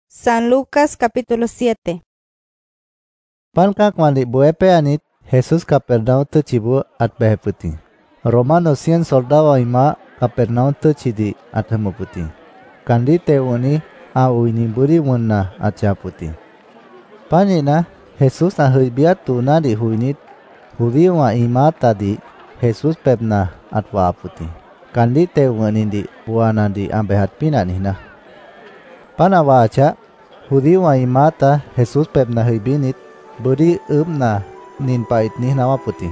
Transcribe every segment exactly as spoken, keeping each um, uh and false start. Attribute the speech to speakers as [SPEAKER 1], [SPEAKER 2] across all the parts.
[SPEAKER 1] San Lucas capítulo siete.
[SPEAKER 2] Panka kwandi buepe anit Jesus Capernaum tu cibu at beheputi. Romano cien soldado ima Capernaum tu cidi at hemuputi. Kandi teuni a uini buri wunna at japuti. Panina Jesus na huibiat tuna di huinit huwi wa ima tadi Jesus pepna at waaputi. Kandi teuni di buana di ambehat pinanina. Pana waca hudi wa imata Jesus pepna hibinit beri umna nin pait ni nama puti.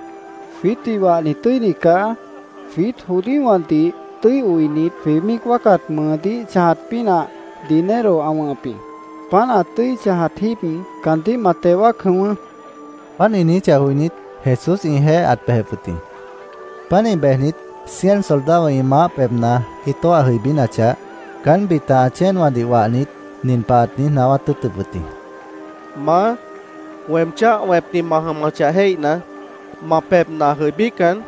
[SPEAKER 3] Fiti wa ni tui nika fit hudi wanti tui uinit femik wakat madi jahat pina dinero awapi. Pana tui jahat hipin kanti matewa khuma.
[SPEAKER 2] Pan ini cahuinit Jesus inhe at beheputi. Pan ibehnit cien soldado ima pepna ito ahibinaca kan bita acen wadi wanit nin paat ni nawa tutuputi.
[SPEAKER 4] Ma wemcha wepni mahamacha hei na ma pep na hebikan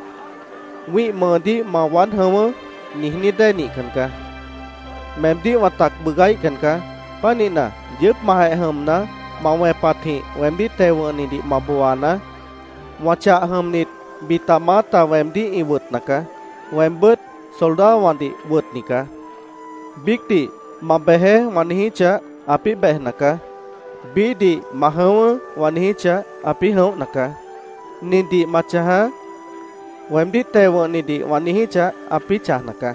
[SPEAKER 4] wi mandi ma wan hawa nihni deni kanka memdi watak begai kanka panina jep mahai hamna ma wepati wemdi tewani di mabuana wacha hamnit bita mata wemdi iwut naka wembet solda wandi wut nika bikti mabehe wanihicha api beh naka bidi mahawa wanihicha api hau naka nindi macaha wemdi tewa nindi wanihicha api cah naka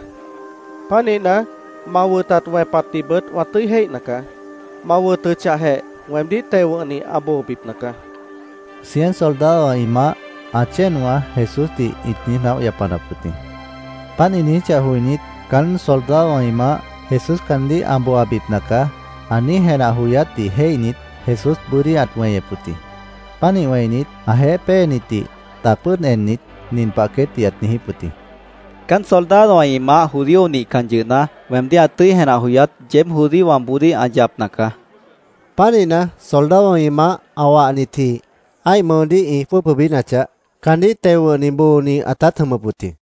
[SPEAKER 4] panina mawutat wepati bet watui hei naka mawutu cahe wemdi tewa ni abo bib naka.
[SPEAKER 2] Cien soldado ima acenwa Jesus di itni nau ya panaputi. Pan ini cahuinit kan soldado ima Jesus kandi ambo abit naka ani hena huyat di heinit Jesus buri atweye puti. Pani wainit ahe peniti tapun enit nin paket tiat nihi puti.
[SPEAKER 5] Kan soldado ima hudio ni kanjuna wemdi atui hena huyat jem hudi wamburi ajab naka.
[SPEAKER 6] Panina soldado ima awa niti ai mondi i pupubinaca kandi tewo nimbu ni atat humuputi.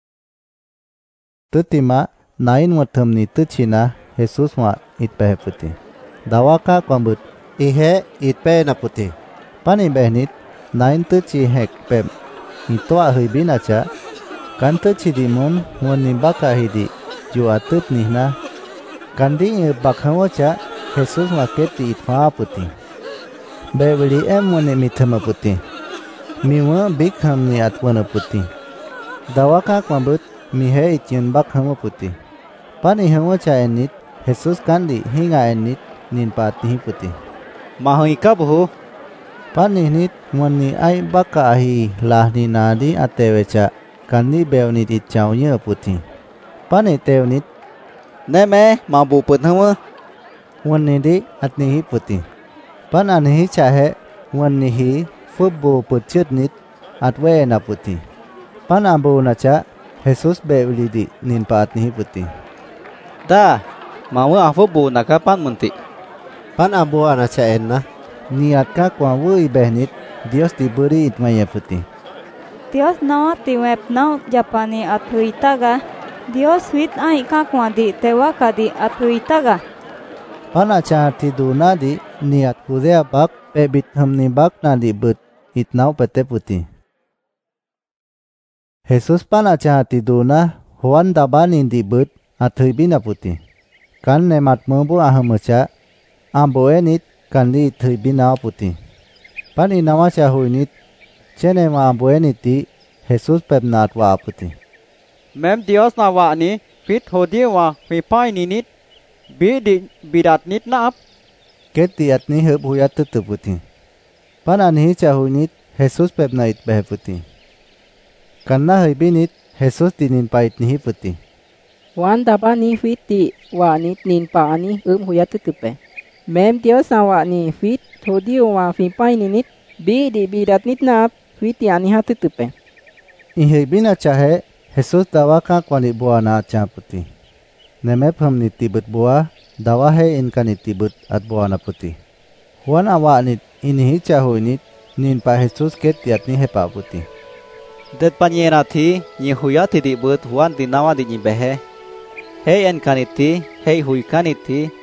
[SPEAKER 2] Tutima nain watham ni tucina Jesus wa itpe puti. Dawaka kwambut
[SPEAKER 6] ihe itpe na puti.
[SPEAKER 2] Pani behnit nain tuci hek pem ito ahibinaca kan tuci dimun wani baka hidi ju atup nihna kandi bakhawaca Jesus wa keti itfa puti. Bebeli em wani mithama puti. Miwa bikham ni atwana puti. Dawaka kwambut mihe itjen bakhama puti. Pani hawaca enit Jesus kandi hinga enit nin pati puti.
[SPEAKER 5] Mahui kabuhu.
[SPEAKER 2] Pani nit wani ai baka ahi lahni nadi ateweca kandi bewnit itchaunya puti. Pani tewnit
[SPEAKER 5] neme mabu punhawa
[SPEAKER 2] wani di atnihi puti. Pan anihi cahe wani hi fubbu putchut nit atwe na puti. Pan ambu naca Jesus bewli di nin patnihi puti.
[SPEAKER 5] Da mau afubu naka pan munti.
[SPEAKER 6] Pan ambu anaca enna
[SPEAKER 2] niatka kwa wui behnit Dios diberi itmaya puti.
[SPEAKER 1] Dios no tiwep no Japani atuitaga. Dios wit ai ka kwa di tewaka di atuitaga.
[SPEAKER 2] Pana cahati duna di niat kudea bak pebit hamni bak na di but itnau pete puti. Jesus pana cahati duna Juan dabani di but athuibina puti. Kan nemat membu ahamaca ambo enit kandi thuibina puti. Pani nama cahuinit cene ma ambo eniti Jesus pepnat wa puti.
[SPEAKER 5] Mem Dios na wa ni fit hodi wa hipai ni nit bidi bidat nit na ap
[SPEAKER 2] keti atni heb huyat tutu puti. Pana ni cahuinit Jesus pepnait behe puti. Karena hibinit Jesus dinin pait nihi puti.
[SPEAKER 7] Wan daba ni fiti wa nit nin pa ani um huyat tutupe. Mem Dios na wa ni fit hodi wa hipai ni nit bidi bidat nit na ap fiti ani ha tutupe.
[SPEAKER 2] Ihibina cahe Jesus dawaka kwani buana caputi. Nemep ham nitibut buah dawa he inka nitibut at buana puti. Juan awa nit inihi cahuinit nin pa Jesus ket tiat ni hepa puti.
[SPEAKER 5] Det panyera thi ni huyat di but Juan di nawa di behe. Hei en kaniti hei hui kaniti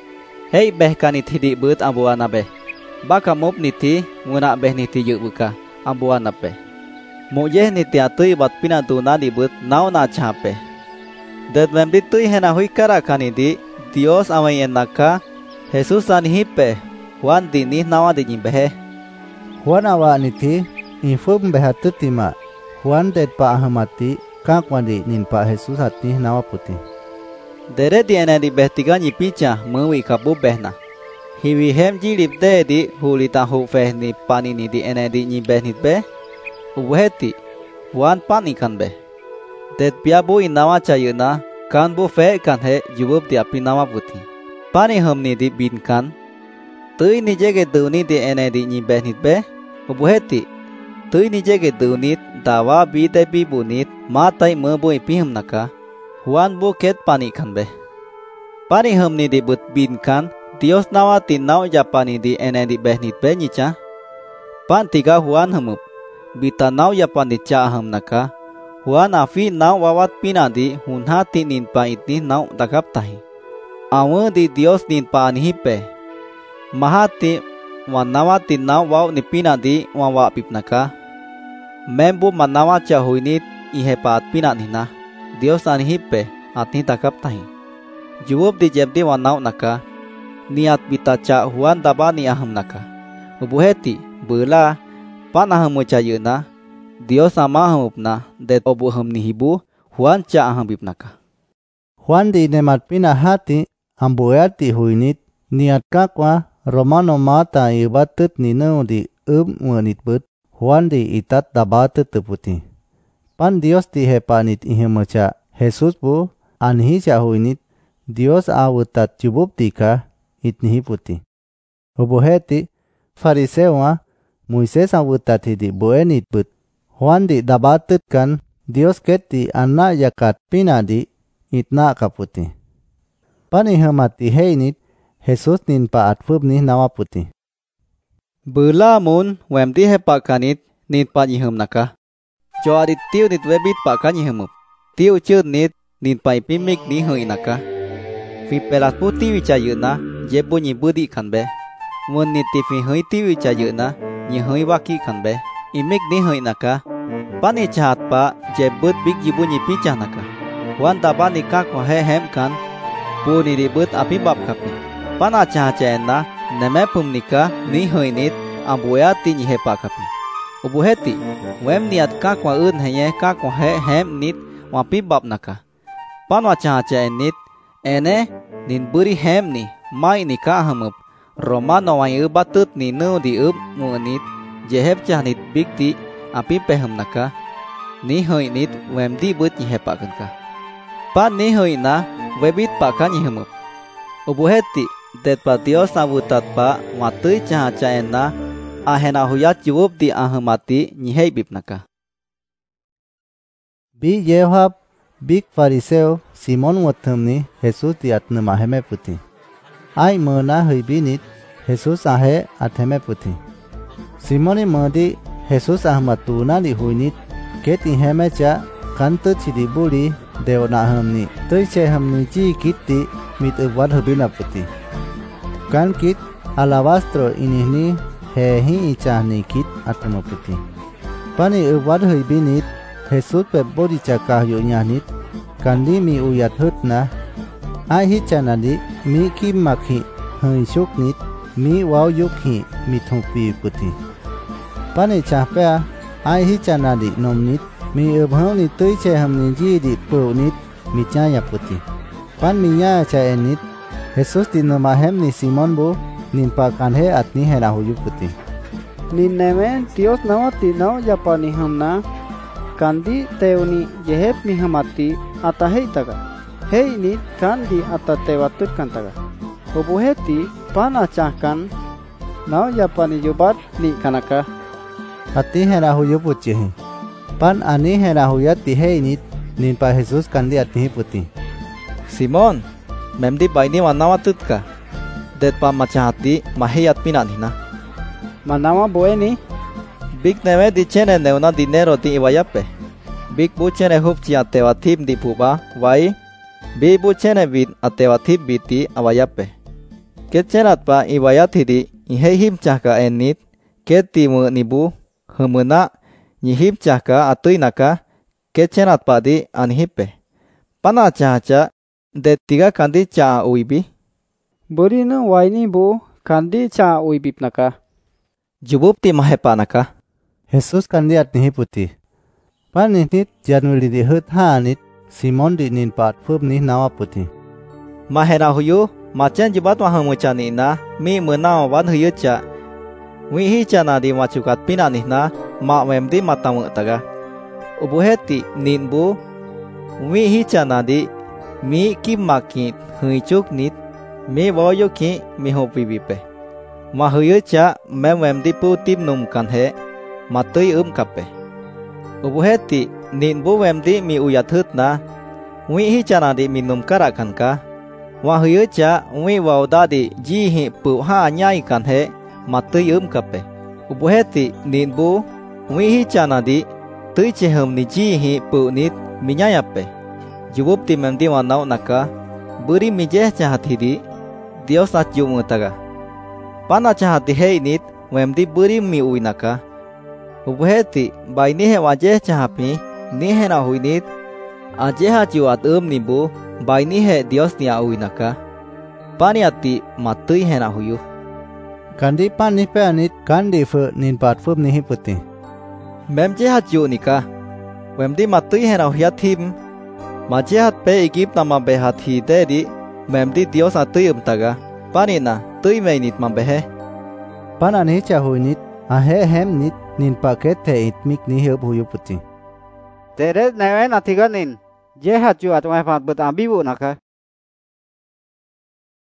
[SPEAKER 5] Hei beh kaniti di but ambuana beh. Baka mop niti nguna beh niti yuk buka ambuana beh. Mojeh niti atui bat pina tuna di but nau na chape. Det memdi tui hena hui kara kanidi Dios awai enaka Jesus anihipe Juan di ni nawa di nyimbehe.
[SPEAKER 2] Juan awa niti infum behatutima Juan det pa ahamati kakwandi nin pa Jesus hati nawa puti.
[SPEAKER 5] Dere di ene di beh tiga nyipicha mewi kabu behna. Hiwi hem jilip de di hulita hu feh ni pani ni di ene di nyibeh nit beh. Uweheti Juan pan ikan beh. Det piabu inawa chayuna kan bu fe kan he jubub di api nawa puti. Pani hem ni di bin kan. Tui ni jege duni di ene di nyibeh nit beh. Uweheti tui ni jege dunit dawa bi de bi bunit matai mebu ipiham naka. Juan bu ket pani kan beh. Pani hem ni di but bin kan. Dios nawa tin nau japani di ene di beh nit beh nyicha. Pan tiga Juan hemup. Bita nau yapan di cha hem naka. Juan afi nau wawat pina di hunha ti nin pa itni nau dakap tahi. Awe di Dios nin pa anihipe. Mahati wanawa ti nau waw ni pina di wawa pip naka. Membu manawa cha huinit ihe pa at pina nina. Dios anihipe atni dakap tahi. Jubub di jebdi wanau naka. Niat bita cha Juan daba ni aham naka. Ubuheti bela pan aham chayuna. Dios ama hamupna det obu ham ni hibu Juan cha aham bip naka.
[SPEAKER 2] Juan di nemat pina hati ambuati huinit niat kakwa Romano mata ibatut ni nau di um nganit but Juan di itat dabatut teputi. Pan Dios di hepanit ihemacha Jesus bu anhi cha huinit Dios awutat jubub tika itnihi puti. Ubuheti farisewa Moises awutat hidi buenit but Juan di dabatut kan Dios keti anna yakat pinadi itna kaputi. Pani hamati heinit Jesus nin pa atfub ni nawa puti.
[SPEAKER 5] Bela mun wemdi hepa kanit nit pa nyiham naka. Jo adit tiu nit webit pa kan nyihamup. Tiu chud nit nit pa ipimik ni hoi naka. Fi pelat puti wichayuna jebu nyibudi kan be. Mun nit ti fi hoi ti wichayuna nyihoi waki kan be. Imik ni hoi naka. Pani chahat pa jebut big jibu nyipichah naka. Wan daba ni kakwa he hem kan. Pu ni ribut api bab kapi. Pana chahat chena neme pum nika ni hoi nit ambuya ti nyihepa kapi. Ubuheti wem niat kakwa un heye kakwa he hem nit wapi bab naka. Panwa chahat chen nit ene nin buri hem ni mai ni ka hamup. Romano wai ubatut ni nu di up munit jehep chah nit big ti api pehem naka. Ni hoi nit wem di but nyihepa kanka. Pan ni hoi na webit pa ka nyihemup. Ubuheti det pa Dios nawutat pa watui chahat chen na ahena huyat jubub di ahamati nyihei bip naka.
[SPEAKER 2] Bi Yehab big fariseo Simon wathumni Jesus di atna maheme puti. Ai mena hibinit Jesus ahe atheme puti. Simoni modi Jesus ahmatuna di huinit keti hemecha kantu chidiburi deona hamni toiche hamni ji kitti mit ubad hubina puti. Kan kit alabastro inihni hehi ichahni kit atma puti. Pani ubad hibinit Jesus pe bodi chakahyo nyanit kandi mi uyat hutna ai hi chanadi mi ki makhi hoi shuknit mi waw yukhi mi thopi puti. Pani chapea ai hi chanadi nomnit mi ubhoni tuiche hamni ji di punit mi chaya puti. Pan mi nya cha enit Jesus di nama hem ni Simon bu nin pa kanhe atni hera huyu puti.
[SPEAKER 3] Nin neme Dios nawa ti nau japani hamna kandi teuni jehep mi hamati atahei taga. Hei nit kandi atatewatut kan taga. Ubuheti pan acahkan nau japani jubat ni kanaka.
[SPEAKER 2] Ati hera huyu puti. Pan ani hera huyat ti hei nit nin pa Jesus kandi atni puti.
[SPEAKER 5] Simon, memdi baini wanawa tutka. Det pa macahati mahiyat pinan hina.
[SPEAKER 3] Manawa bueni.
[SPEAKER 5] Big neme di chene neuna dinero ti iwayape. Big bu chene hup chi atewa tim di puba, wai. Bi bu chene bit atewa tip biti awayape. Kecerat pa ibayat hidi ihei him cahka enit keti mu nibu humena nyihip cahka atui naka kecerat pa di anhipe. Pana cahaca de tiga kandi cah uibi.
[SPEAKER 3] Beri na waini bu kandi cah uibip naka.
[SPEAKER 5] Jubup ti mahepa naka.
[SPEAKER 2] Jesus kandi at nihi puti. Paninit januli di hut hanit Simon di nin pat fup nih nawa puti.
[SPEAKER 5] Mahera huyu macen jubat wahamu cani na mi menau wan huyu ca. Wi hi cana di macukat pina nih na ma mem di matamu taga. Ubu heti nin bu wi hi cana di mi ki makit hui cuk nit mi boyo ki mi hopi bipe. Ma huyu ca mem mem di pu tim num kan he matui um kape. Ubu heti nin bu mem di mi uyat hut na wi hi cana di minum karakan ka. Wa huyu ca wi wau da di ji hi pu ha nyai kan he matui um kape. Ubu heti nin bu wi hi cana di tui cehum ni ji hi pu nit minyayape. Jubup ti mem di wanau naka beri mijeh cahat hidi Dios atju mutaga. Pana cahat di hei nit mem di beri mi ui naka. Ubu heti bai ni he wajeh cahapi ni he na hui nit aje ha juat um ni bu bai ni he Dios nia ui naka. Pani ati matui he na huyu.
[SPEAKER 2] Kandi pani pe anit kandi fu nin pat fup nihi puti.
[SPEAKER 5] Mem je ha ju nika. Mem di matui he na huya tim. Ma je hat pe igip nama be hat hi dedi mem di Dios atui um taga. Pani na tui mei nit ma behe.
[SPEAKER 2] Pana nihi ca hui nit ahe hem nit nin paket te it mik nihi up huyu puti.
[SPEAKER 3] Teret newen atiga nin. Je hat juat wai pat bet ambibu naka.